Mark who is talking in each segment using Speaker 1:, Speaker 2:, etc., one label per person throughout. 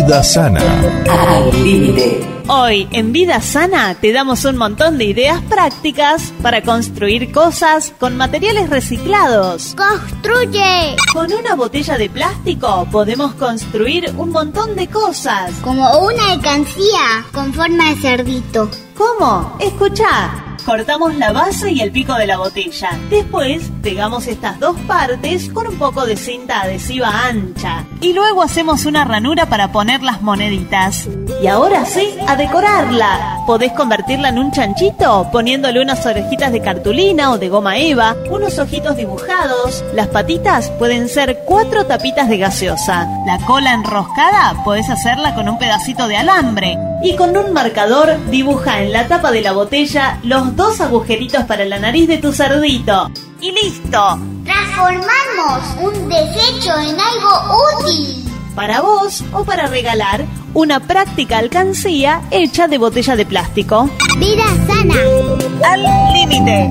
Speaker 1: Vida Sana.
Speaker 2: Al límite.
Speaker 3: Hoy en Vida Sana te damos un montón de ideas prácticas para construir cosas con materiales reciclados.
Speaker 4: ¡Construye!
Speaker 3: Con una botella de plástico podemos construir un montón de cosas.
Speaker 4: Como una alcancía con forma de cerdito.
Speaker 3: ¿Cómo? Escuchá. Cortamos la base y el pico de la botella. Después pegamos estas dos partes con un poco de cinta adhesiva ancha. Y luego hacemos una ranura para poner las moneditas. Y ahora sí, a decorarla. Podés convertirla en un chanchito poniéndole unas orejitas de cartulina o de goma eva, unos ojitos dibujados. Las patitas pueden ser 4 tapitas de gaseosa. La cola enroscada podés hacerla con un pedacito de alambre. Y con un marcador dibuja en la tapa de la botella los 2 agujeritos para la nariz de tu cerdito. ¡Y listo!
Speaker 4: Transformamos un desecho en algo útil.
Speaker 3: Para vos o para regalar una práctica alcancía hecha de botella de plástico.
Speaker 4: Vida Sana.
Speaker 3: Al límite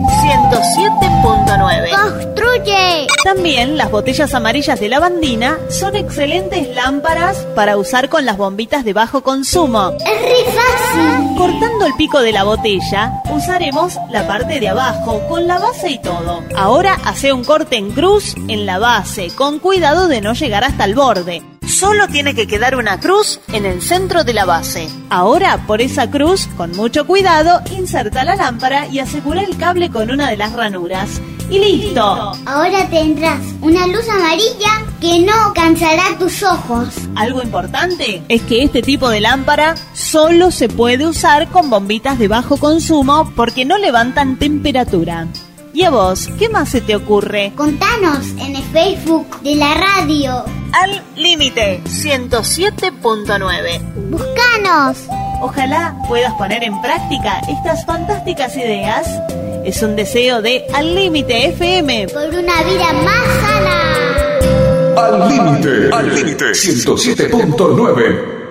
Speaker 3: 107.9.
Speaker 4: ¡Construye!
Speaker 3: También las botellas amarillas de lavandina son excelentes lámparas para usar con las bombitas de bajo consumo.
Speaker 4: ¡Es re fácil!
Speaker 3: Cortando el pico de la botella, usaremos la parte de abajo con la base y todo. Ahora hace un corte en cruz en la base, con cuidado de no llegar hasta el borde. Solo tiene que quedar una cruz en el centro de la base. Ahora, por esa cruz, con mucho cuidado, inserta la lámpara y asegura el cable con una de las ranuras. ¡Y listo!
Speaker 4: Ahora tendrás una luz amarilla que no cansará tus ojos.
Speaker 3: Algo importante es que este tipo de lámpara solo se puede usar con bombitas de bajo consumo porque no levantan temperatura. ¿Y a vos, qué más se te ocurre?
Speaker 4: Contanos en el Facebook de la radio.
Speaker 3: Al límite 107.9.
Speaker 4: Búscanos.
Speaker 3: Ojalá puedas poner en práctica estas fantásticas ideas. Es un deseo de Al Límite FM.
Speaker 4: Por una vida más sana.
Speaker 1: Al límite 107.9.